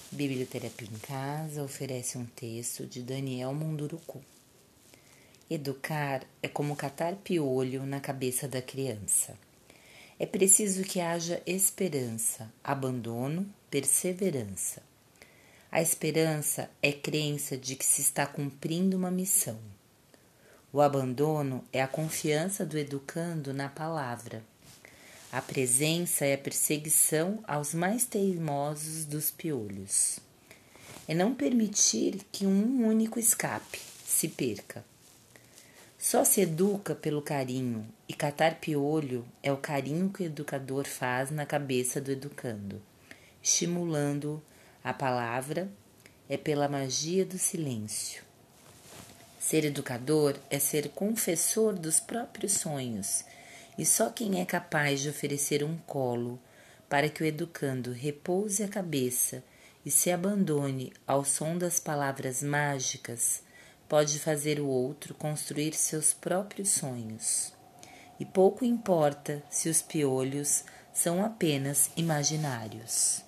Biblioterapia em Casa oferece um texto de Daniel Munduruku. Educar é como catar piolho na cabeça da criança. É preciso que haja esperança, abandono, perseverança. A esperança é crença de que se está cumprindo uma missão. O abandono é a confiança do educando na palavra. A presença é a perseguição aos mais teimosos dos piolhos. É não permitir que um único escape se perca. Só se educa pelo carinho, e catar piolho é o carinho que o educador faz na cabeça do educando, estimulando a palavra, é pela magia do silêncio. Ser educador é ser confessor dos próprios sonhos, e só quem é capaz de oferecer um colo para que o educando repouse a cabeça e se abandone ao som das palavras mágicas pode fazer o outro construir seus próprios sonhos. E pouco importa se os piolhos são apenas imaginários.